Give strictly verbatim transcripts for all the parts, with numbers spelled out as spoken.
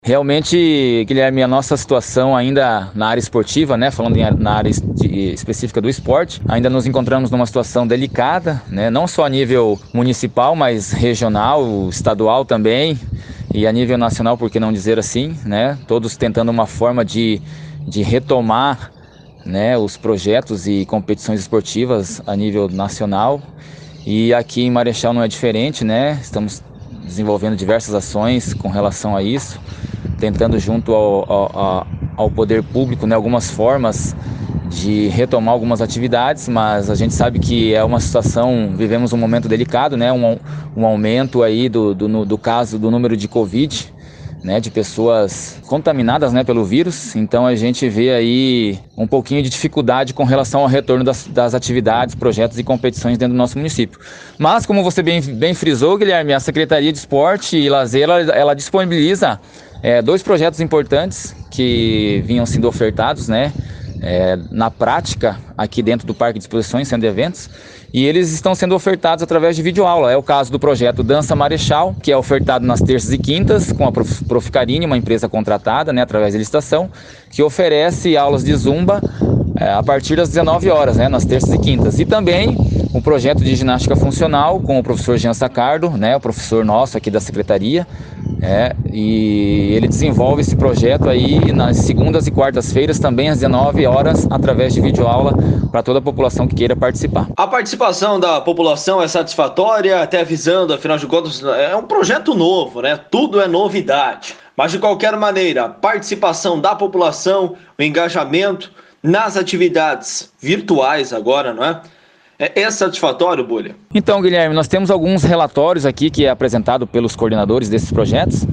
Realmente, Guilherme, a nossa situação ainda na área esportiva, né, falando em, na área de, específica do esporte, ainda nos encontramos numa situação delicada, né, não só a nível municipal, mas regional, estadual também, e a nível nacional, por que não dizer assim, né, todos tentando uma forma de, de retomar, né, os projetos e competições esportivas a nível nacional. E aqui em Marechal não é diferente, né, estamos desenvolvendo diversas ações com relação a isso, tentando junto ao, ao, ao poder público, né, algumas formas de retomar algumas atividades, mas a gente sabe que é uma situação, vivemos um momento delicado, né, um, um aumento aí do, do, do caso do número de Covid, né, de pessoas contaminadas, né, pelo vírus. Então a gente vê aí um pouquinho de dificuldade com relação ao retorno das, das atividades, projetos e competições dentro do nosso município. Mas como você bem, bem frisou, Guilherme, a Secretaria de Esporte e Lazer, ela, ela disponibiliza é, dois projetos importantes que vinham sendo ofertados, né, é, na prática aqui dentro do Parque de Exposições, Centro de Eventos, e eles estão sendo ofertados através de videoaula. É o caso do projeto Dança Marechal, que é ofertado nas terças e quintas com a Prof, Prof. Carine, uma empresa contratada, né, através de licitação, que oferece aulas de zumba é, a partir das dezenove horas, né, nas terças e quintas. E também um projeto de ginástica funcional com o professor Jean Sacardo, né, o professor nosso aqui da Secretaria, é, e ele desenvolve esse projeto aí nas segundas e quartas-feiras, também às dezenove horas, através de videoaula para toda a população que queira participar. A participação da população é satisfatória, até avisando, afinal de contas, é um projeto novo, né? Tudo é novidade. Mas de qualquer maneira, a participação da população, o engajamento nas atividades virtuais agora, não é? É satisfatório, Bolha? Então, Guilherme, nós temos alguns relatórios aqui que é apresentado pelos coordenadores desses projetos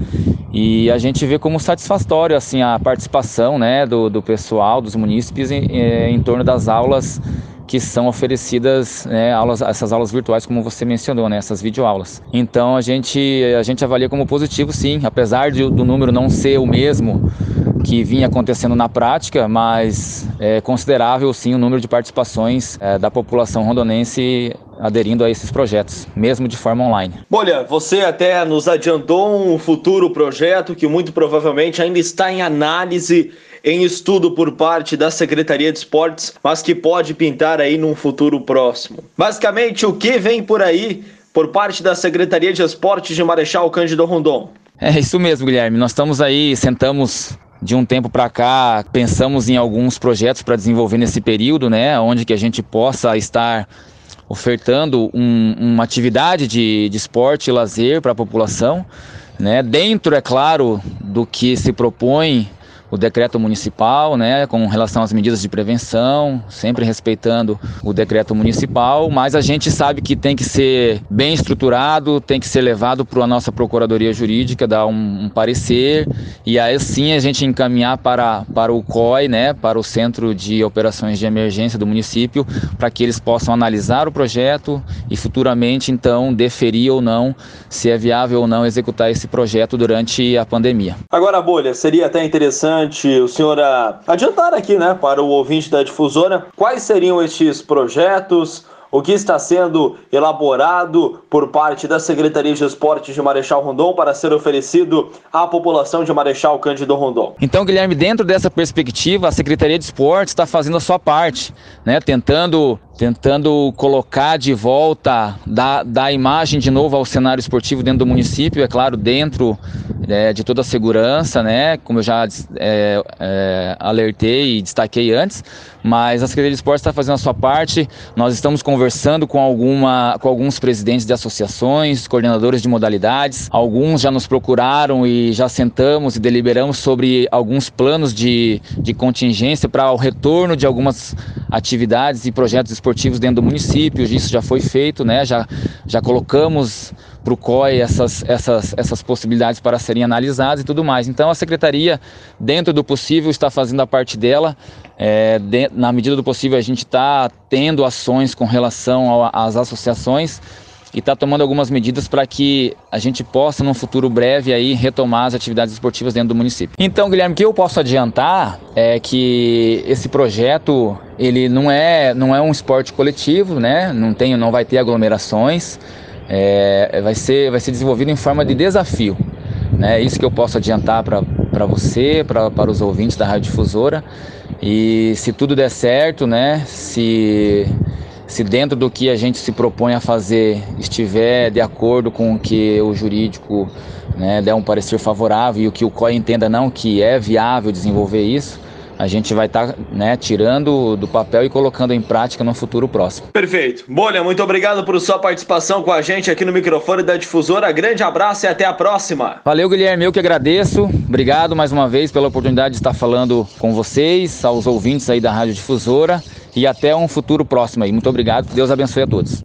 e a gente vê como satisfatório assim, a participação, né, do, do pessoal, dos munícipes em, em torno das aulas que são oferecidas, né, aulas, essas aulas virtuais, como você mencionou, né, essas videoaulas. Então a gente, a gente avalia como positivo, sim, apesar de, do número não ser o mesmo que vinha acontecendo na prática, mas é considerável sim o número de participações é, da população rondonense aderindo a esses projetos, mesmo de forma online. Bolha, você até nos adiantou um futuro projeto que muito provavelmente ainda está em análise, em estudo por parte da Secretaria de Esportes, mas que pode pintar aí num futuro próximo. Basicamente, o que vem por aí por parte da Secretaria de Esportes de Marechal Cândido Rondon? É isso mesmo, Guilherme. Nós estamos aí, sentamos de um tempo para cá, pensamos em alguns projetos para desenvolver nesse período, né, onde que a gente possa estar ofertando um, uma atividade de, de esporte e lazer para a população, né, dentro, é claro, do que se propõe o decreto municipal, né, com relação às medidas de prevenção, sempre respeitando o decreto municipal, mas a gente sabe que tem que ser bem estruturado, tem que ser levado para a nossa Procuradoria Jurídica, dar um, um parecer, e aí sim a gente encaminhar para, para o C O I, né, para o Centro de Operações de Emergência do município, para que eles possam analisar o projeto e futuramente, então, deferir ou não, se é viável ou não executar esse projeto durante a pandemia. Agora, Bolha, seria até interessante o senhor adiantar aqui, né, para o ouvinte da difusora, quais seriam estes projetos, o que está sendo elaborado por parte da Secretaria de Esportes de Marechal Rondon para ser oferecido à população de Marechal Cândido Rondon. Então, Guilherme, dentro dessa perspectiva, a Secretaria de Esportes está fazendo a sua parte, né, tentando tentando colocar de volta, dar, dar a imagem de novo ao cenário esportivo dentro do município, é claro, dentro é, de toda a segurança, né, como eu já é, é, alertei e destaquei antes, mas a Secretaria de Esportes está fazendo a sua parte. Nós estamos conversando com, alguma, com alguns presidentes de associações, coordenadores de modalidades, alguns já nos procuraram e já sentamos e deliberamos sobre alguns planos de, de contingência para o retorno de algumas atividades e projetos esportivos dentro do município. Isso já foi feito, né? Já, já colocamos para o C O I essas, essas, essas possibilidades para serem analisadas e tudo mais. Então a Secretaria, dentro do possível, está fazendo a parte dela. É, de, na medida do possível a gente está tendo ações com relação ao, às associações e está tomando algumas medidas para que a gente possa, num futuro breve, aí, retomar as atividades esportivas dentro do município. Então, Guilherme, o que eu posso adiantar é que esse projeto, ele não é, não é um esporte coletivo, né? Não tem, não vai ter aglomerações, é, vai ser, vai ser desenvolvido em forma de desafio, né? Isso que eu posso adiantar para para você, pra, para os ouvintes da Rádio Difusora. E se tudo der certo, né, se, se dentro do que a gente se propõe a fazer estiver de acordo com o que o jurídico, né, der um parecer favorável e o que o C O I entenda não que é viável desenvolver isso, a gente vai estar, tá, né, tirando do papel e colocando em prática no futuro próximo. Perfeito. Bolha, muito obrigado por sua participação com a gente aqui no microfone da Difusora. Grande abraço e até a próxima. Valeu, Guilherme, eu que agradeço. Obrigado mais uma vez pela oportunidade de estar falando com vocês, aos ouvintes aí da Rádio Difusora, e até um futuro próximo aí. Muito obrigado, que Deus abençoe a todos.